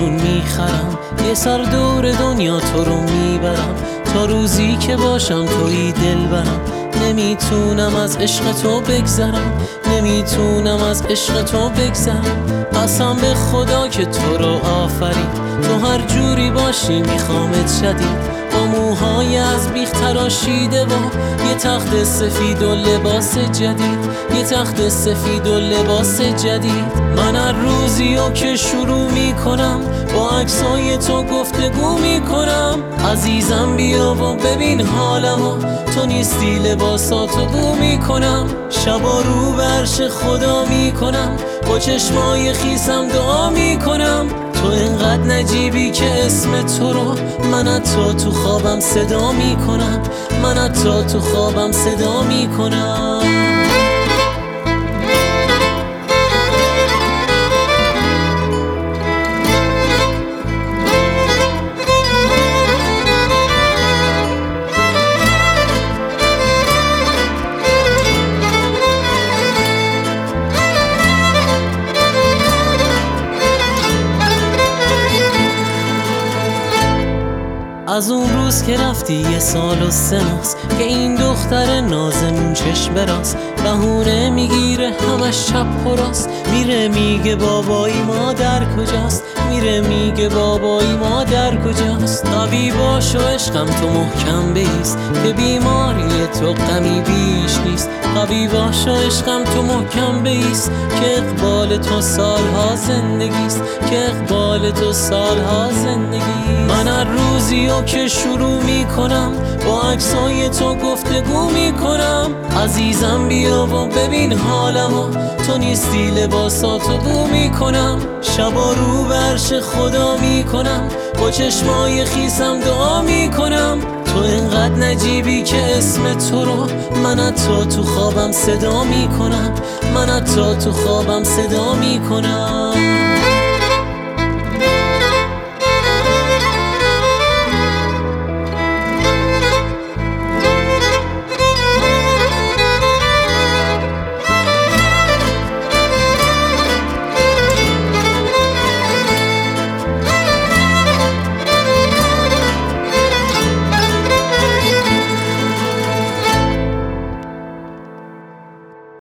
جون میخرم، یه سر دور دنیا تو رو میبرم، تا روزی که باشم تویی دلبرم. نمیتونم از عشق تو بگذرم، نمیتونم از عشق تو بگذرم. قسم به خدا که تو رو آفرید، تو هر جوری باشی میخوامت شدید. با موهای از بیخ تراشیده و یه تخت سفید و لباس جدید، یه تخت سفید و لباس جدید. من هر روزیو که شروع میکنم با عکسای تو گفتگو میکنم. عزیزم بیا و ببین حالمو، تو نیستی لباساتو بو میکنم. شبا رو به عرش خدا میکنم، با چشمای خیسم دعا میکنم. تو اینقدر نجیبی که اسم تو رو من حتی تو خوابم صدا میکنم، من حتی تو خوابم صدا میکنم. از اون روز که رفتی 1 سال و 3 ماست که این دختر نازمون چشم براست، بهونه میگیره همش چپ و راست. میره میگه بابایی مادر کجاست، میره میگه بابایی مادر کجاست. قوی باش و عشقم تو محکم بیست، که بیماری تو غمی بیش نیست. قوی باش و عشقم تو محکم بیست، که اقبال تو سالها زندگیست، که اقبال تو سالها زندگیست. من هر روزیو که شروع میکنم با عکسای تو گفتگو میکنم. عزیزم بیا و ببین حالمو، تو نیستی لباساتو بو میکنم. شبا رو به عرش خدا میکنم، با چشمای خیسم دعا میکنم. تو اینقدر نجیبی که اسم تو رو من حتی تو خوابم صدا میکنم، من حتی تو خوابم صدا میکنم.